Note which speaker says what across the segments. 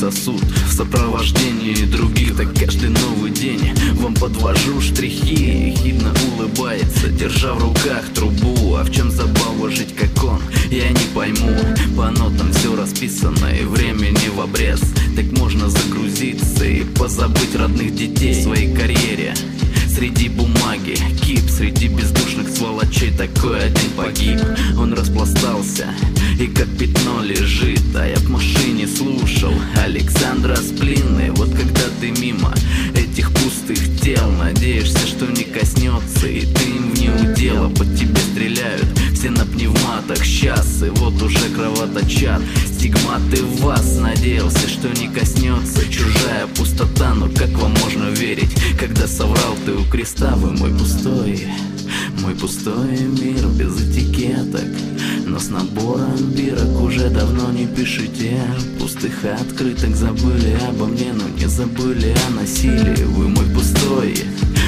Speaker 1: сосуд в сопровождении других. Так каждый новый день вам подвожу штрихи. Ехидно улыбается, держа в руках трубу. А в чем забава жить как он, я не пойму. По нотам все расписано и времени в обрез. Так можно загрузиться и позабыть родных детей. В своей карьере среди бумаги кип, среди бездушных сволочей такой один погиб. Он распластался и как пятно лежит, а я в машине слушал Александра Сплины. Вот когда ты мимо этих пустых тел, надеешься, что не коснется, и ты им в неудел. Под тебе стреляют все на пневматах сейчас, и вот уже кровоточат стигматы в вас. Надеялся, что не коснется чужая пустота. Но как вам можно верить, когда соврал ты у креста? Вы мой пустой мир без этикеток, но с набором бирок уже давно не пишите. Пустых открыток забыли обо мне, но не забыли о насилии. Вы мой пустой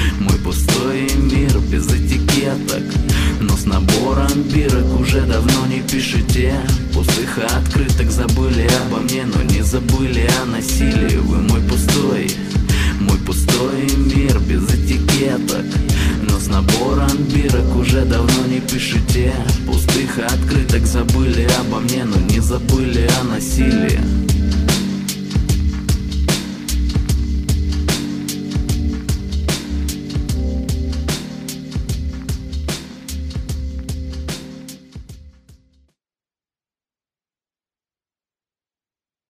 Speaker 1: мир без этикеток, но с набором бирок уже давно не пишите. Пустых открыток забыли обо мне, но не забыли о насилии. Вы мой пустой мир без этикеток, но с набором бирок уже давно не пишите. Пустых открыток забыли обо мне, но не забыли о насилии.